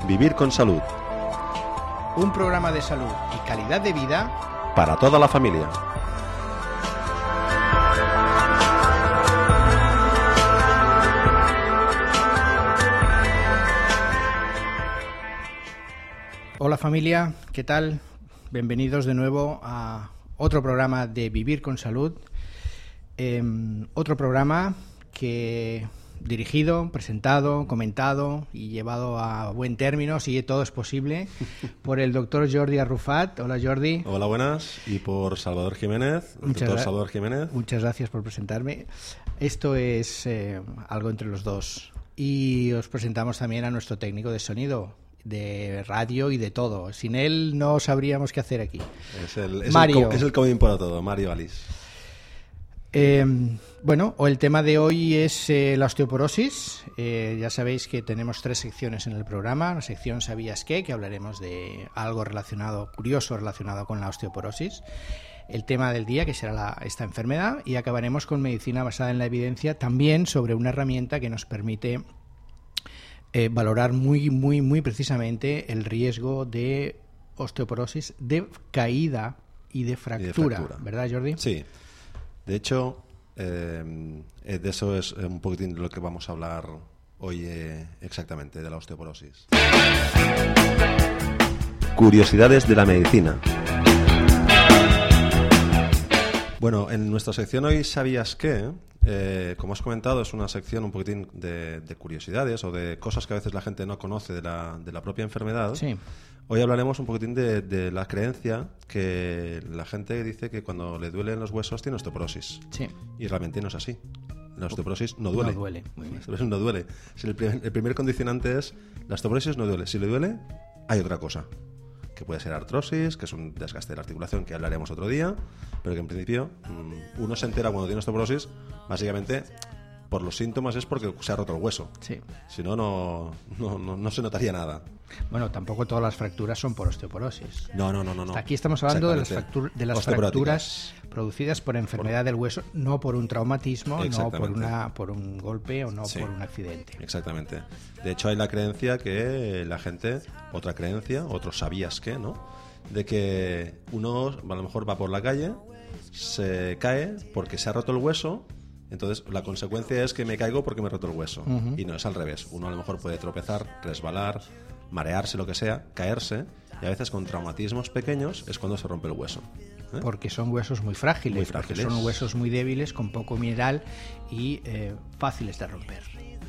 Vivir con salud. Un programa de salud y calidad de vida para toda la familia. Hola familia, ¿qué tal? Bienvenidos de nuevo a otro programa de Vivir con Salud. Otro programa que dirigido, presentado, comentado y llevado a buen término, si todo es posible, por el doctor Jordi Arrufat. Hola Jordi. Hola, buenas. Y por Salvador Jiménez, el doctor Salvador Jiménez. Muchas gracias por presentarme. Esto es algo entre los dos. Y os presentamos también a nuestro técnico de sonido, de radio y de todo. Sin él no sabríamos qué hacer aquí. Es el comodín para todo, Mario Alice. Bueno, el tema de hoy es la osteoporosis. Ya sabéis que tenemos 3 secciones en el programa. La sección ¿Sabías qué?, que hablaremos de algo curioso relacionado con la osteoporosis. El tema del día, que será esta enfermedad. Y acabaremos con medicina basada en la evidencia, también sobre una herramienta que nos permite valorar muy precisamente el riesgo de osteoporosis, de caída y de fractura. ¿Verdad, Jordi? Sí. De hecho, de eso es un poquitín de lo que vamos a hablar hoy exactamente, de la osteoporosis. Curiosidades de la medicina. Bueno, en nuestra sección hoy ¿Sabías qué? Como has comentado, es una sección un poquitín de curiosidades o de cosas que a veces la gente no conoce de la propia enfermedad. Sí. Hoy hablaremos un poquitín de la creencia que la gente dice que cuando le duelen los huesos tiene osteoporosis. Sí. Y realmente no es así. La osteoporosis no duele. No duele. Muy bien. La osteoporosis no duele. Si el primer condicionante es la osteoporosis no duele. Si le duele, hay otra cosa. Que puede ser artrosis, que es un desgaste de la articulación que hablaremos otro día, pero que en principio uno se entera cuando tiene osteoporosis, básicamente por los síntomas es porque se ha roto el hueso. Sí. Si no, no se notaría nada. Bueno, tampoco todas las fracturas son por osteoporosis. No. Aquí estamos hablando de las fracturas producidas por enfermedad del hueso, no por un traumatismo, no por un golpe o no por un accidente. Exactamente. De hecho, hay la creencia que la gente, otro ¿sabías qué?, ¿no? De que uno a lo mejor va por la calle, se cae porque se ha roto el hueso. Entonces, la consecuencia es que me caigo porque me he roto el hueso. Uh-huh. Y no, es al revés. Uno a lo mejor puede tropezar, resbalar, marearse, lo que sea, caerse, y a veces con traumatismos pequeños es cuando se rompe el hueso. Porque son huesos muy frágiles, porque son huesos muy débiles, con poco mineral y fáciles de romper.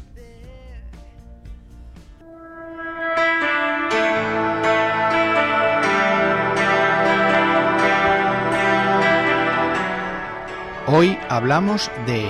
Hoy hablamos de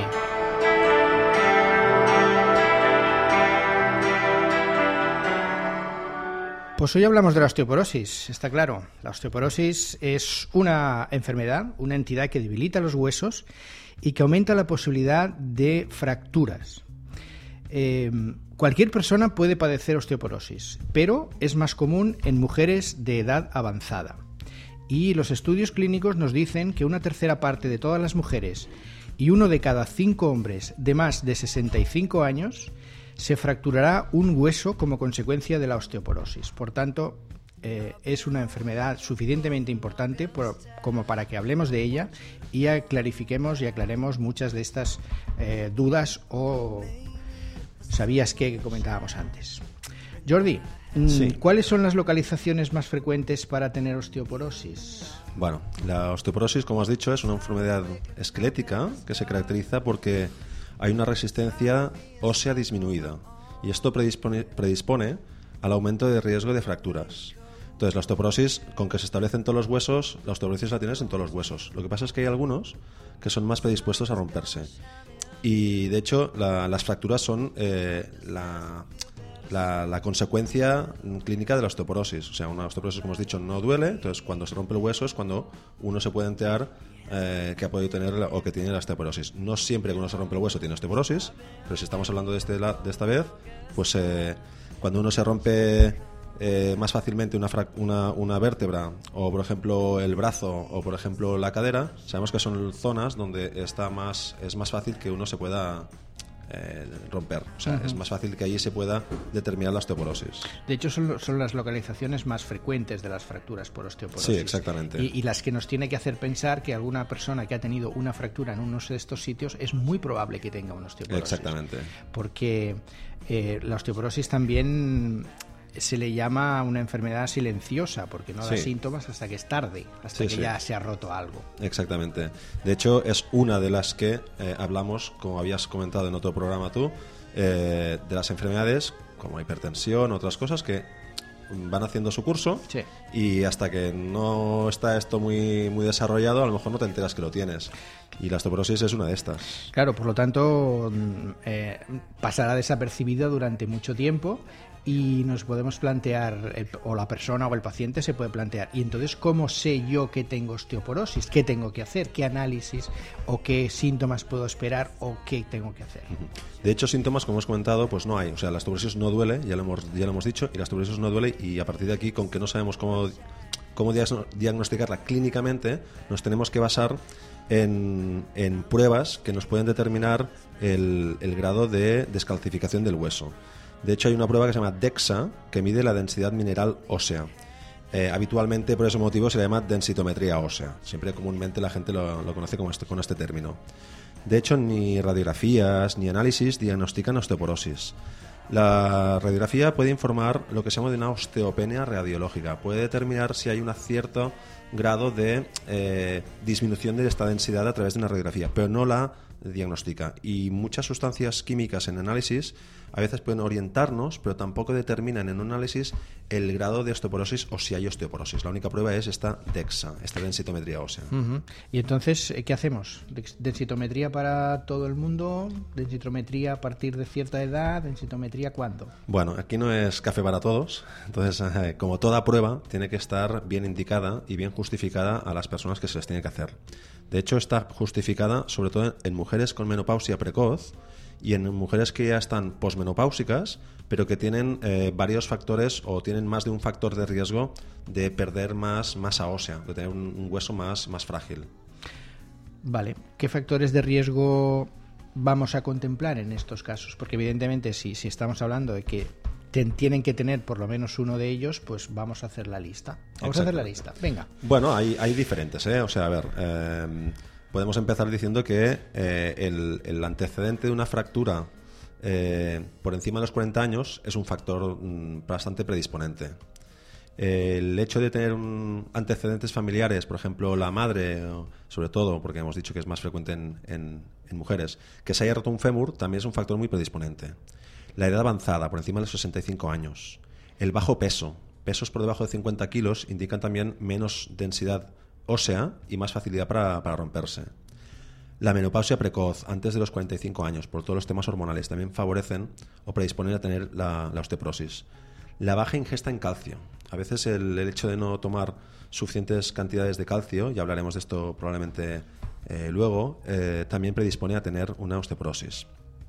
la osteoporosis, está claro. La osteoporosis es una enfermedad, una entidad que debilita los huesos y que aumenta la posibilidad de fracturas. Cualquier persona puede padecer osteoporosis, pero es más común en mujeres de edad avanzada. Y los estudios clínicos nos dicen que 1/3 parte de todas las mujeres y 1 de cada 5 hombres de más de 65 años se fracturará un hueso como consecuencia de la osteoporosis. Por tanto, es una enfermedad suficientemente importante como para que hablemos de ella y clarifiquemos y aclaremos muchas de estas dudas o ¿sabías qué?, que comentábamos antes. Jordi, sí. ¿Cuáles son las localizaciones más frecuentes para tener osteoporosis? Bueno, la osteoporosis, como has dicho, es una enfermedad esquelética que se caracteriza porque hay una resistencia ósea disminuida y esto predispone al aumento de riesgo de fracturas. Entonces, la osteoporosis, con que se establecen todos los huesos, la osteoporosis la tienes en todos los huesos. Lo que pasa es que hay algunos que son más predispuestos a romperse. Y, de hecho, las fracturas son la consecuencia clínica de la osteoporosis. O sea, una osteoporosis, como has dicho, no duele. Entonces, cuando se rompe el hueso es cuando uno se puede enterar que ha podido tener o que tiene la osteoporosis. No siempre que uno se rompe el hueso tiene osteoporosis, pero si estamos hablando de esta vez, pues cuando uno se rompe más fácilmente una vértebra, o por ejemplo el brazo, o por ejemplo la cadera, sabemos que son zonas donde es más fácil que uno se pueda romper. O sea, es más fácil que allí se pueda determinar la osteoporosis. De hecho, son las localizaciones más frecuentes de las fracturas por osteoporosis. Sí, exactamente. Y las que nos tiene que hacer pensar que alguna persona que ha tenido una fractura en uno de estos sitios es muy probable que tenga una osteoporosis. Exactamente. Porque la osteoporosis también se le llama una enfermedad silenciosa, porque no da síntomas hasta que es tarde, hasta que ya se ha roto algo. Exactamente. De hecho, es una de las que hablamos, como habías comentado en otro programa tú, de las enfermedades como hipertensión, otras cosas que van haciendo su curso y hasta que no está esto muy, muy desarrollado, a lo mejor no te enteras que lo tienes. Y la osteoporosis es una de estas. Claro, por lo tanto, pasará desapercibida durante mucho tiempo y nos podemos plantear, o la persona o el paciente se puede plantear, y entonces, ¿cómo sé yo que tengo osteoporosis? ¿Qué tengo que hacer? ¿Qué análisis o qué síntomas puedo esperar o qué tengo que hacer? De hecho, síntomas, como hemos comentado, pues no hay. O sea, la osteoporosis no duele, ya lo hemos dicho, y la osteoporosis no duele, y a partir de aquí, con que no sabemos cómo diagnosticarla clínicamente, nos tenemos que basar en pruebas que nos pueden determinar el grado de descalcificación del hueso. De hecho, hay una prueba que se llama DEXA, que mide la densidad mineral ósea. Habitualmente, por ese motivo, se le llama densitometría ósea. Siempre comúnmente la gente lo conoce con este término. De hecho, ni radiografías ni análisis diagnostican osteoporosis. La radiografía puede informar lo que se llama de una osteopenia radiológica. Puede determinar si hay un cierto grado de disminución de esta densidad a través de una radiografía, pero no la diagnostica. Y muchas sustancias químicas en análisis a veces pueden orientarnos, pero tampoco determinan en un análisis el grado de osteoporosis o si hay osteoporosis. La única prueba es esta DEXA, esta densitometría ósea. Y entonces, ¿qué hacemos? ¿Densitometría para todo el mundo? ¿Densitometría a partir de cierta edad? ¿Densitometría cuándo? Bueno, aquí no es café para todos. Entonces, como toda prueba, tiene que estar bien indicada y bien justificada a las personas que se les tiene que hacer. De hecho, está justificada sobre todo en mujeres con menopausia precoz y en mujeres que ya están posmenopáusicas, pero que tienen varios factores o tienen más de un factor de riesgo de perder más masa ósea, de tener un hueso más frágil. Vale. ¿Qué factores de riesgo vamos a contemplar en estos casos? Porque evidentemente si estamos hablando de que tienen que tener por lo menos uno de ellos, pues vamos a hacer la lista. Vamos a hacer la lista. Venga. Bueno, hay diferentes, ¿eh? O sea, a ver, podemos empezar diciendo que el antecedente de una fractura por encima de los 40 años es un factor bastante predisponente. El hecho de tener antecedentes familiares, por ejemplo, la madre, sobre todo, porque hemos dicho que es más frecuente en mujeres, que se haya roto un fémur, también es un factor muy predisponente. La edad avanzada, por encima de los 65 años. El bajo peso. Pesos por debajo de 50 kilos indican también menos densidad ósea y más facilidad para romperse. La menopausia precoz, antes de los 45 años, por todos los temas hormonales, también favorecen o predisponen a tener la osteoporosis. La baja ingesta en calcio. A veces el hecho de no tomar suficientes cantidades de calcio, ya hablaremos de esto probablemente luego, también predispone a tener una osteoporosis.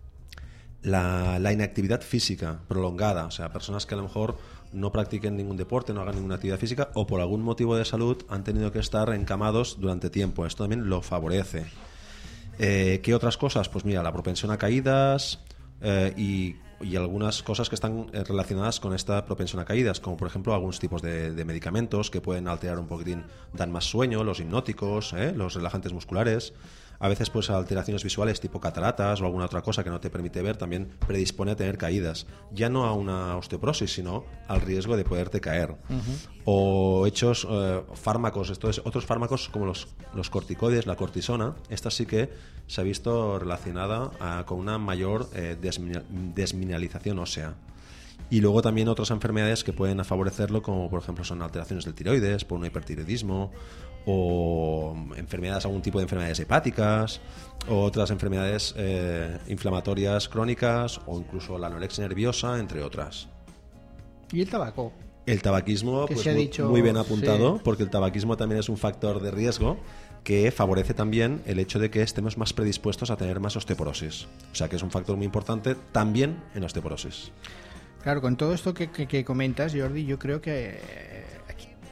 La inactividad física prolongada, o sea, personas que a lo mejor no practiquen ningún deporte, no hagan ninguna actividad física o por algún motivo de salud han tenido que estar encamados durante tiempo. Esto también lo favorece. ¿Qué otras cosas? Pues mira, la propensión a caídas y algunas cosas que están relacionadas con esta propensión a caídas, como por ejemplo algunos tipos de medicamentos que pueden alterar un poquitín, dan más sueño, los hipnóticos, los relajantes musculares. A veces pues alteraciones visuales tipo cataratas o alguna otra cosa que no te permite ver también predispone a tener caídas. Ya no a una osteoporosis, sino al riesgo de poderte caer. O fármacos, otros fármacos como los corticoides, la cortisona, esta sí que se ha visto relacionada con una mayor desmineralización ósea. Y luego también otras enfermedades que pueden favorecerlo, como por ejemplo son alteraciones del tiroides por un hipertiroidismo, o algún tipo de enfermedades hepáticas, o otras enfermedades inflamatorias crónicas, o incluso la anorexia nerviosa, entre otras. ¿Y el tabaco? El tabaquismo, pues dicho, muy bien apuntado, sí. Porque el tabaquismo también es un factor de riesgo que favorece también el hecho de que estemos más predispuestos a tener más osteoporosis. O sea que es un factor muy importante también en osteoporosis. Claro, con todo esto que comentas, Jordi, yo creo que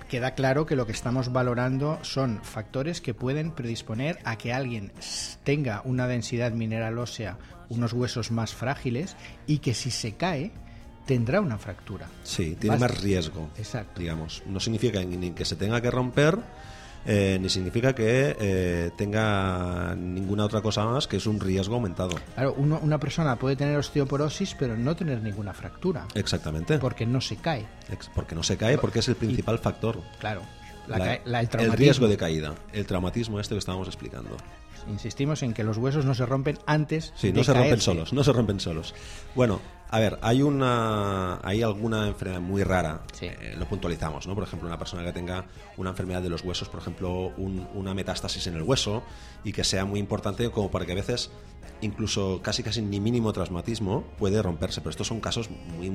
queda claro que lo que estamos valorando son factores que pueden predisponer a que alguien tenga una densidad mineral ósea, unos huesos más frágiles, y que si se cae tendrá una fractura. Sí, tiene más riesgo. Exacto. Digamos. No significa ni que se tenga que romper, ni significa que tenga ninguna otra cosa más, que es un riesgo aumentado. Claro, una persona puede tener osteoporosis pero no tener ninguna fractura. Exactamente. Porque no se cae. Porque no se cae, porque es el principal factor. Claro. El riesgo de caída, el traumatismo que estábamos explicando. Insistimos en que los huesos no se rompen antes de no se caerse. no se rompen solos. Bueno, a ver, hay alguna enfermedad muy rara, sí. Lo puntualizamos, ¿no? Por ejemplo, una persona que tenga una enfermedad de los huesos, por ejemplo, una metástasis en el hueso, y que sea muy importante como para que a veces incluso casi ni mínimo traumatismo puede romperse, pero estos son casos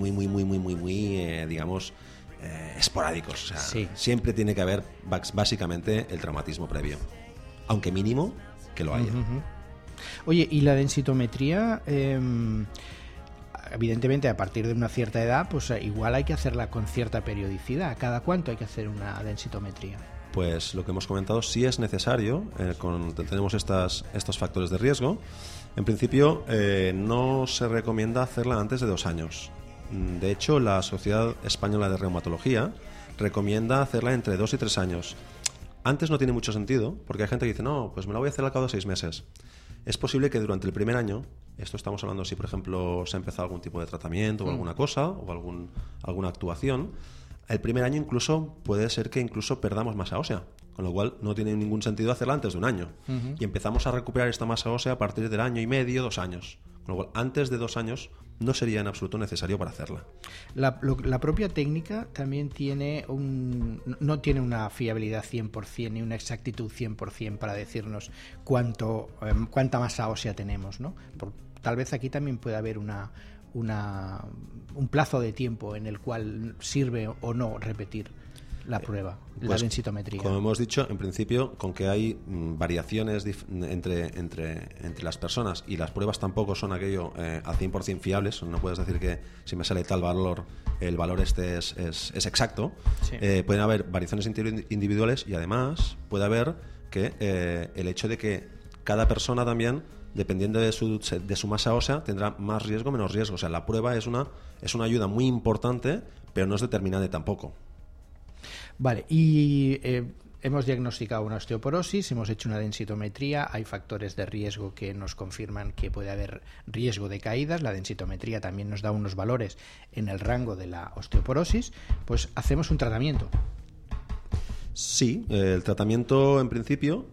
muy digamos, esporádicos. O sea, sí. Siempre tiene que haber básicamente el traumatismo previo, aunque mínimo que lo haya. Oye, ¿y la densitometría? Evidentemente, a partir de una cierta edad, pues igual hay que hacerla con cierta periodicidad. ¿Cada cuánto hay que hacer una densitometría? Pues lo que hemos comentado, sí es necesario, cuando tenemos estos factores de riesgo. En principio, no se recomienda hacerla antes de 2 años. De hecho, la Sociedad Española de Reumatología recomienda hacerla entre 2 y 3 años. Antes no tiene mucho sentido, porque hay gente que dice, no, pues me la voy a hacer al cabo de 6 meses. Es posible que durante el primer año, esto estamos hablando si por ejemplo se ha empezado algún tipo de tratamiento o alguna cosa, o alguna actuación, el primer año incluso puede ser que incluso perdamos masa ósea, con lo cual no tiene ningún sentido hacerla antes de 1 año. Y empezamos a recuperar esta masa ósea a partir del año y medio, 2 años. Con lo cual, antes de 2 años no sería en absoluto necesario para hacerla. La propia técnica también no tiene una fiabilidad 100% ni una exactitud 100% para decirnos cuánta masa ósea tenemos, ¿no? Tal vez aquí también puede haber un plazo de tiempo en el cual sirve o no repetir la prueba, pues, la densitometría. Como hemos dicho, en principio, con que hay variaciones entre las personas y las pruebas tampoco son aquello al 100% fiables, no puedes decir que si me sale tal valor, el valor este es exacto. Sí. Pueden haber variaciones individuales y además puede haber que el hecho de que cada persona también, dependiendo de su masa ósea, tendrá más riesgo o menos riesgo. O sea, la prueba es una ayuda muy importante, pero no es determinante tampoco. Vale, y hemos diagnosticado una osteoporosis, hemos hecho una densitometría, hay factores de riesgo que nos confirman que puede haber riesgo de caídas, la densitometría también nos da unos valores en el rango de la osteoporosis, pues hacemos un tratamiento. Sí, el tratamiento en principio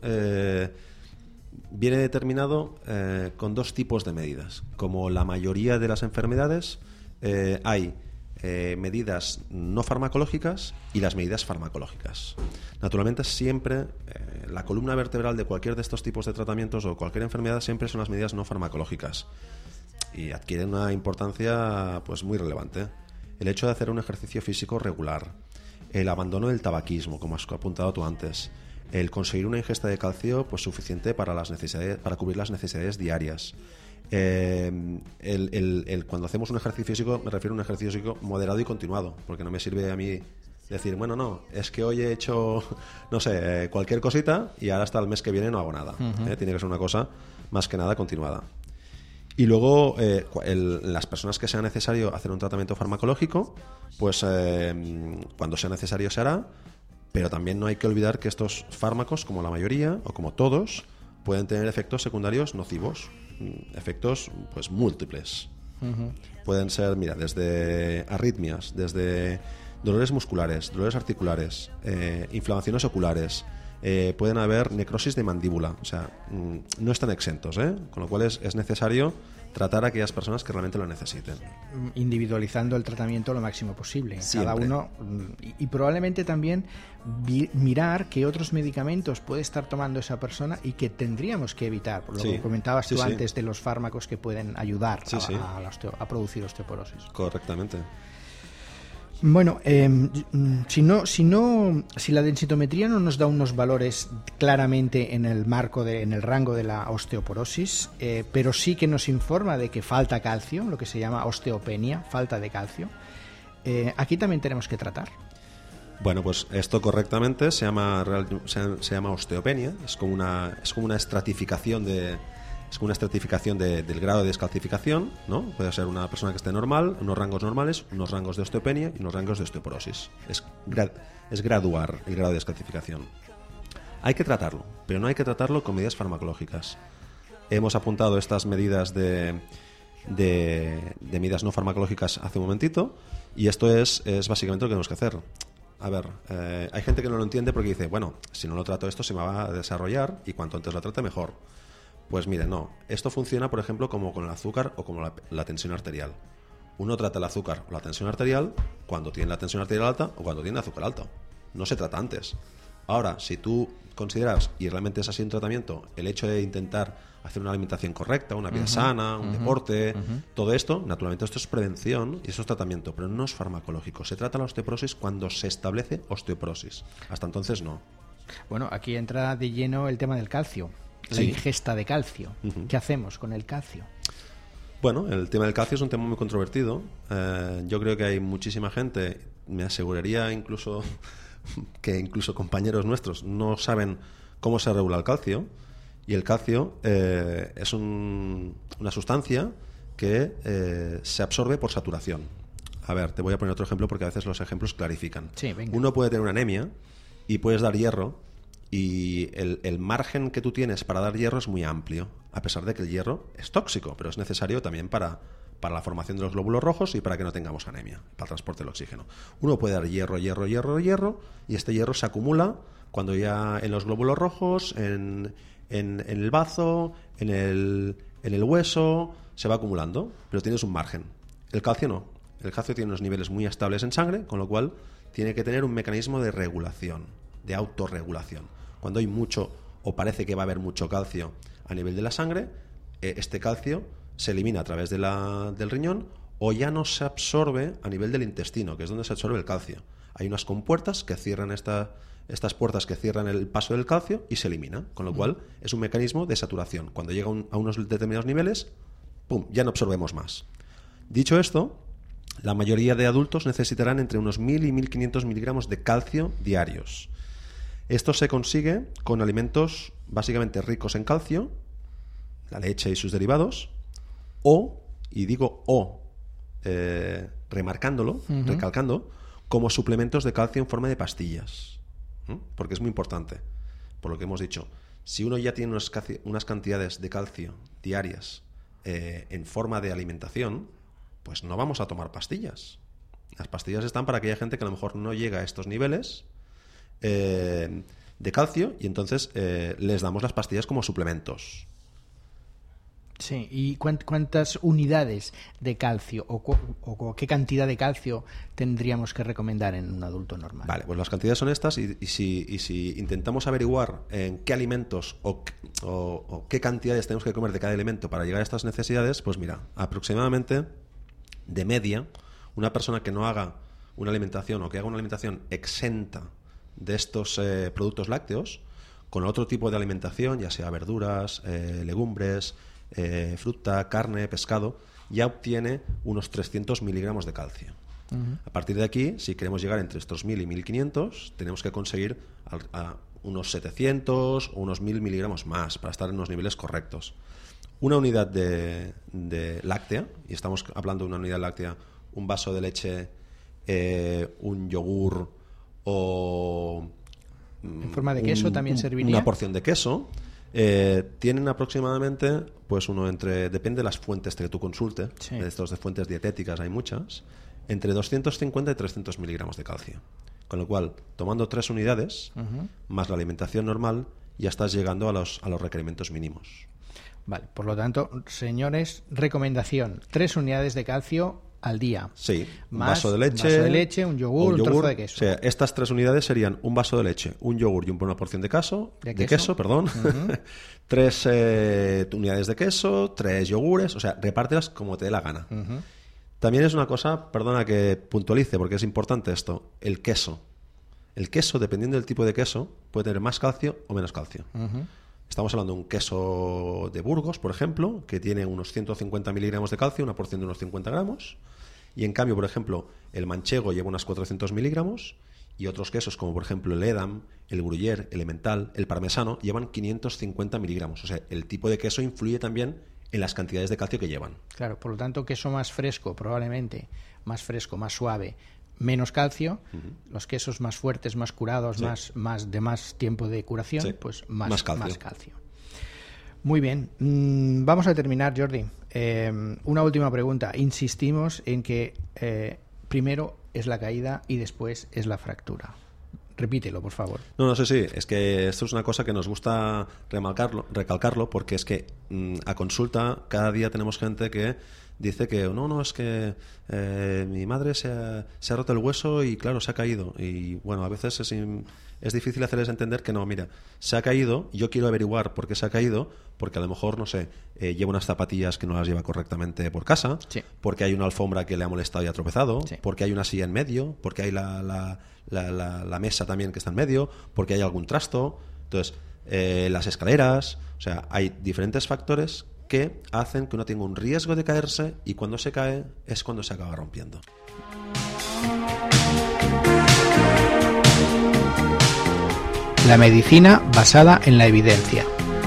viene determinado con 2 tipos de medidas. Como la mayoría de las enfermedades, hay medidas no farmacológicas y las medidas farmacológicas. Naturalmente, siempre la columna vertebral de cualquier de estos tipos de tratamientos o cualquier enfermedad siempre son las medidas no farmacológicas y adquieren una importancia pues muy relevante. El hecho de hacer un ejercicio físico regular, el abandono del tabaquismo, como has apuntado tú antes, el conseguir una ingesta de calcio pues suficiente para cubrir las necesidades diarias. Cuando hacemos un ejercicio físico, me refiero a un ejercicio físico moderado y continuado, porque no me sirve a mí decir, bueno, no, es que hoy he hecho, no sé, cualquier cosita y ahora hasta el mes que viene no hago nada. Tiene que ser una cosa más que nada continuada. Y luego, las personas que sea necesario hacer un tratamiento farmacológico, pues cuando sea necesario se hará, pero también no hay que olvidar que estos fármacos, como la mayoría o como todos, pueden tener efectos secundarios nocivos, efectos pues múltiples. Pueden ser, mira, desde arritmias, desde dolores musculares, dolores articulares, inflamaciones oculares, pueden haber necrosis de mandíbula, o sea, no están exentos, con lo cual es necesario tratar a aquellas personas que realmente lo necesiten. Individualizando el tratamiento lo máximo posible. Siempre. Cada uno. Y probablemente también mirar qué otros medicamentos puede estar tomando esa persona y que tendríamos que evitar. Por lo que comentabas tú antes de los fármacos que pueden ayudar a producir osteoporosis. Correctamente. Bueno, si la densitometría no nos da unos valores claramente en el rango de la osteoporosis, pero sí que nos informa de que falta calcio, lo que se llama osteopenia, falta de calcio, aquí también tenemos que tratar. Bueno, pues esto correctamente se llama osteopenia. Es como una estratificación del grado de descalcificación, ¿no? Puede ser una persona que esté normal, unos rangos normales, unos rangos de osteopenia y unos rangos de osteoporosis. Es graduar el grado de descalcificación. Hay que tratarlo, pero no hay que tratarlo con medidas farmacológicas. Hemos apuntado estas medidas de medidas no farmacológicas hace un momentito, y esto es básicamente lo que tenemos que hacer. A ver, hay gente que no lo entiende porque dice, bueno, si no lo trato esto se me va a desarrollar y cuanto antes lo trate mejor. Pues mire, no. Esto funciona, por ejemplo, como con el azúcar o como la tensión arterial. Uno trata el azúcar o la tensión arterial cuando tiene la tensión arterial alta o cuando tiene azúcar alta. No se trata antes. Ahora, si tú consideras, y realmente es así un tratamiento, el hecho de intentar hacer una alimentación correcta, una vida sana, un deporte, todo esto, naturalmente esto es prevención y eso es tratamiento, pero no es farmacológico. Se trata la osteoporosis cuando se establece osteoporosis. Hasta entonces no. Bueno, aquí entra de lleno el tema del calcio, la ingesta de calcio. ¿Qué hacemos con el calcio? Bueno, el tema del calcio es un tema muy controvertido. Yo creo que hay muchísima gente, me aseguraría incluso que incluso compañeros nuestros no saben cómo se regula el calcio. Y el calcio es una sustancia que se absorbe por saturación. A ver, te voy a poner otro ejemplo porque a veces los ejemplos clarifican. Sí, venga. Uno puede tener una anemia y puedes dar hierro, y el margen que tú tienes para dar hierro es muy amplio, a pesar de que el hierro es tóxico, pero es necesario también para la formación de los glóbulos rojos y para que no tengamos anemia, para el transporte del oxígeno. Uno puede dar hierro, y este hierro se acumula cuando ya en los glóbulos rojos, en el bazo, en el hueso, se va acumulando, pero tienes un margen. El calcio no. El calcio tiene unos niveles muy estables en sangre, con lo cual tiene que tener un mecanismo de regulación, de autorregulación. Cuando hay mucho, o parece que va a haber mucho calcio a nivel de la sangre, este calcio se elimina a través del riñón, o ya no se absorbe a nivel del intestino, que es donde se absorbe el calcio. Hay unas compuertas que cierran estas puertas que cierran el paso del calcio y se elimina, con lo cual es un mecanismo de saturación. Cuando llega a unos determinados niveles, ¡pum!, ya no absorbemos más. Dicho esto, la mayoría de adultos necesitarán entre unos 1.000 y 1.500 miligramos de calcio diarios. Esto se consigue con alimentos básicamente ricos en calcio, la leche y sus derivados, remarcándolo, recalcando, como suplementos de calcio en forma de pastillas. Porque es muy importante, por lo que hemos dicho. Si uno ya tiene unas cantidades de calcio diarias en forma de alimentación, pues no vamos a tomar pastillas. Las pastillas están para aquella gente que a lo mejor no llega a estos niveles de calcio, y entonces les damos las pastillas como suplementos. Sí, ¿y cuántas unidades de calcio o qué cantidad de calcio tendríamos que recomendar en un adulto normal? Vale, pues las cantidades son estas, y si intentamos averiguar en qué alimentos o qué cantidades tenemos que comer de cada alimento para llegar a estas necesidades, pues mira, aproximadamente de media, una persona que no haga una alimentación o que haga una alimentación exenta de estos productos lácteos, con otro tipo de alimentación, ya sea verduras, legumbres, fruta, carne, pescado, ya obtiene unos 300 miligramos de calcio. A partir de aquí, si queremos llegar entre estos 1.000 y 1.500, tenemos que conseguir a unos 700 o unos 1.000 miligramos más para estar en los niveles correctos. Una unidad de láctea, y estamos hablando de una unidad láctea, un vaso de leche, un yogur o... ¿En forma de queso también serviría? Una porción de queso. Tienen aproximadamente, pues depende de las fuentes que tú consultes, sí, de estos de fuentes dietéticas hay muchas, entre 250 y 300 miligramos de calcio. Con lo cual, tomando 3 unidades, más la alimentación normal, ya estás llegando a los requerimientos mínimos. Vale, por lo tanto, señores, recomendación, 3 unidades de calcio al día. Sí, un más vaso de leche, un yogur, un trozo de queso. O sea, estas 3 unidades serían un vaso de leche, un yogur y una porción de queso, de queso, 3 unidades de queso, 3 yogures, o sea, repártelas como te dé la gana. También es una cosa, perdona que puntualice porque es importante esto, el queso. El queso, dependiendo del tipo de queso, puede tener más calcio o menos calcio. Estamos hablando de un queso de Burgos, por ejemplo, que tiene unos 150 miligramos de calcio, una porción de unos 50 gramos. Y en cambio, por ejemplo, el manchego lleva unos 400 miligramos Y otros quesos, como por ejemplo el Edam, el Gruyère, el Emmental, el Parmesano, llevan 550 miligramos. O sea, el tipo de queso influye también en las cantidades de calcio que llevan. Claro, por lo tanto, queso más fresco, probablemente, más fresco, más suave, menos calcio. Los quesos más fuertes, más curados, Sí. más tiempo de curación, Sí. pues Más calcio. más calcio. Muy bien. Vamos a terminar, Jordi. Una última pregunta. Insistimos en que primero es la caída y después es la fractura. Repítelo, por favor. No, sí. Es que esto es una cosa que nos gusta recalcarlo, porque es que a consulta cada día tenemos gente que dice que no, es que mi madre se ha roto el hueso y claro, se ha caído. Y bueno, a veces es difícil hacerles entender que no, mira, se ha caído, yo quiero averiguar por qué se ha caído, porque a lo mejor, no sé, lleva unas zapatillas que no las lleva correctamente por casa, Sí. porque hay una alfombra que le ha molestado y ha tropezado, Sí. porque hay una silla en medio, porque hay la mesa también que está en medio, porque hay algún trasto, entonces las escaleras, o sea, hay diferentes factores que hacen que uno tenga un riesgo de caerse y cuando se cae es cuando se acaba rompiendo. La medicina basada en la evidencia.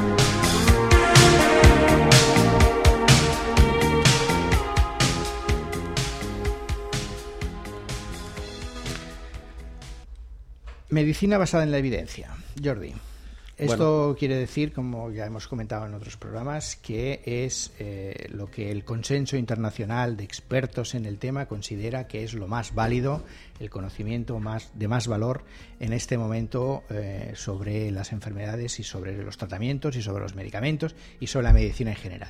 Medicina basada en la evidencia. Jordi, esto quiere decir, como ya hemos comentado en otros programas, que es lo que el consenso internacional de expertos en el tema considera que es lo más válido, el conocimiento de más valor en este momento sobre las enfermedades y sobre los tratamientos y sobre los medicamentos y sobre la medicina en general.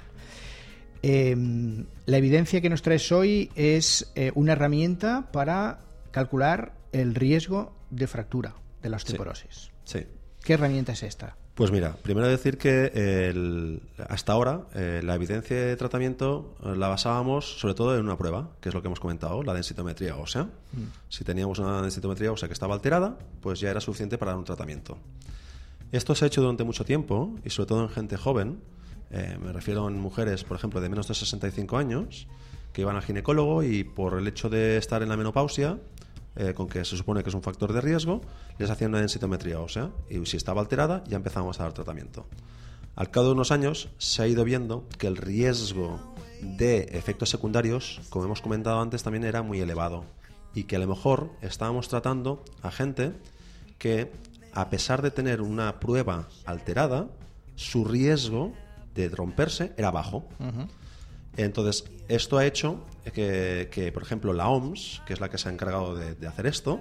La evidencia que nos traes hoy es una herramienta para calcular el riesgo de fractura de la osteoporosis. Sí. ¿Qué herramienta es esta? Pues mira, primero decir que hasta ahora la evidencia de tratamiento la basábamos sobre todo en una prueba, que es lo que hemos comentado, la densitometría ósea. Si teníamos una densitometría ósea que estaba alterada, pues ya era suficiente para dar un tratamiento. Esto se ha hecho durante mucho tiempo y sobre todo en gente joven. Me refiero a mujeres, por ejemplo, de menos de 65 años que iban al ginecólogo y por el hecho de estar en la menopausia, con que se supone que es un factor de riesgo, les hacían una densitometría ósea y si estaba alterada ya empezábamos a dar tratamiento. Al cabo de unos años se ha ido viendo que el riesgo de efectos secundarios, como hemos comentado antes, también era muy elevado y que a lo mejor estábamos tratando a gente que, a pesar de tener una prueba alterada, su riesgo de romperse era bajo. Entonces, esto ha hecho que, por ejemplo, la OMS, que es la que se ha encargado de hacer esto,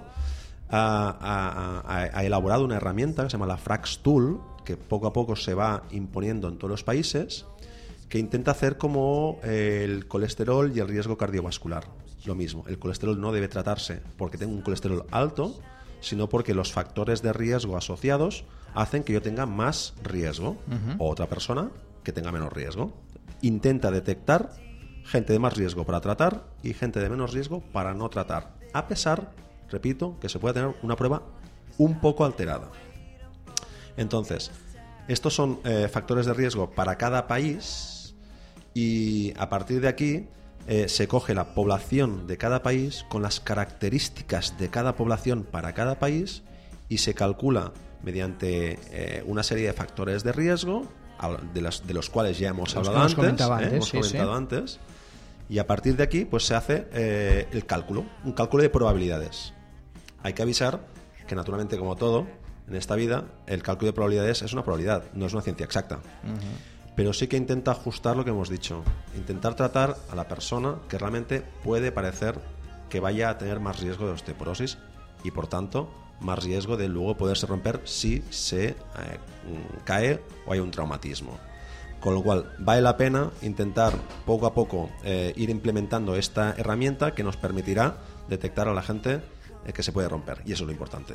ha elaborado una herramienta que se llama la FRAX Tool, que poco a poco se va imponiendo en todos los países, que intenta hacer como el colesterol y el riesgo cardiovascular. Lo mismo, el colesterol no debe tratarse porque tengo un colesterol alto, sino porque los factores de riesgo asociados hacen que yo tenga más riesgo o otra persona que tenga menos riesgo. Intenta detectar gente de más riesgo para tratar y gente de menos riesgo para no tratar, a pesar, repito, que se puede tener una prueba un poco alterada. Entonces, estos son factores de riesgo para cada país y a partir de aquí se coge la población de cada país con las características de cada población para cada país y se calcula mediante una serie de factores de riesgo de los cuales ya hemos hablado antes, y a partir de aquí pues se hace un cálculo de probabilidades. Hay que avisar que naturalmente, como todo en esta vida, el cálculo de probabilidades es una probabilidad, no es una ciencia exacta. Pero sí que intenta ajustar lo que hemos dicho, intentar tratar a la persona que realmente puede parecer que vaya a tener más riesgo de osteoporosis y por tanto más riesgo de luego poderse romper si se cae o hay un traumatismo. Con lo cual vale la pena intentar poco a poco ir implementando esta herramienta que nos permitirá detectar a la gente que se puede romper, y eso es lo importante.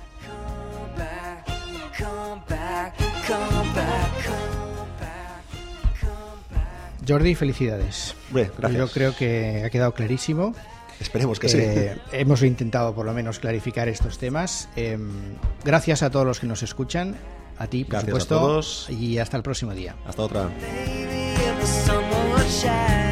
Jordi, felicidades. Gracias. Yo creo que ha quedado clarísimo. Esperemos que sí. Hemos intentado por lo menos clarificar estos temas. Gracias a todos los que nos escuchan, a ti, por supuesto, a todos. Y hasta el próximo día. Hasta otra.